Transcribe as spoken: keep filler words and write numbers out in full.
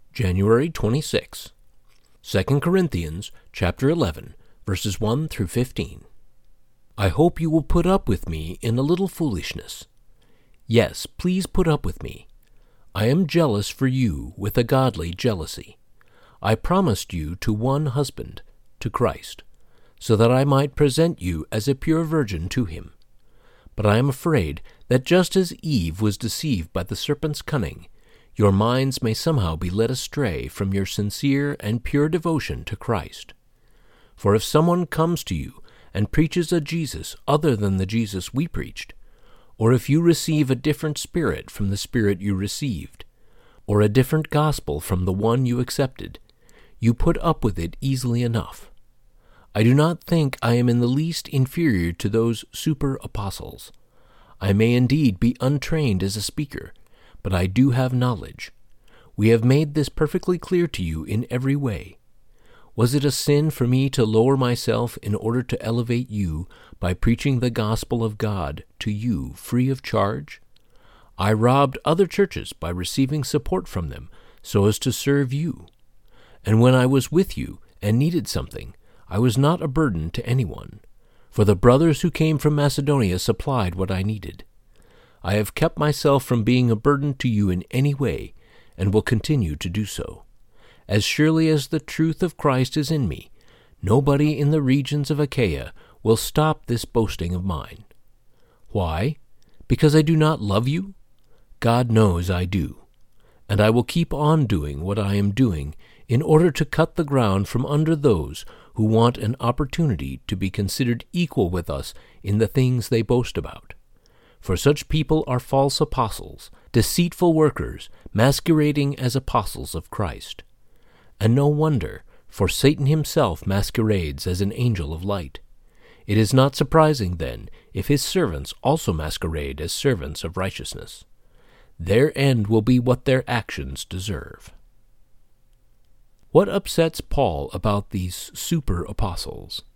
January twenty-sixth. Second Corinthians chapter eleven, verses one through fifteen. I hope you will put up with me in a little foolishness. Yes, please put up with me. I am jealous for you with a godly jealousy. I promised you to one husband, to Christ, so that I might present you as a pure virgin to him. But I am afraid that just as Eve was deceived by the serpent's cunning, your minds may somehow be led astray from your sincere and pure devotion to Christ. For if someone comes to you and preaches a Jesus other than the Jesus we preached, or if you receive a different spirit from the spirit you received, or a different gospel from the one you accepted, you put up with it easily enough. I do not think I am in the least inferior to those super-apostles. I may indeed be untrained as a speaker, but I do have knowledge. We have made this perfectly clear to you in every way. Was it a sin for me to lower myself in order to elevate you by preaching the gospel of God to you free of charge? I robbed other churches by receiving support from them so as to serve you. And when I was with you and needed something, I was not a burden to anyone, for the brothers who came from Macedonia supplied what I needed. I have kept myself from being a burden to you in any way, and will continue to do so. As surely as the truth of Christ is in me, nobody in the regions of Achaia will stop this boasting of mine. Why? Because I do not love you? God knows I do. And I will keep on doing what I am doing in order to cut the ground from under those who want an opportunity to be considered equal with us in the things they boast about. For such people are false apostles, deceitful workers, masquerading as apostles of Christ. And no wonder, for Satan himself masquerades as an angel of light. It is not surprising, then, if his servants also masquerade as servants of righteousness. Their end will be what their actions deserve. What upsets Paul about these super-apostles?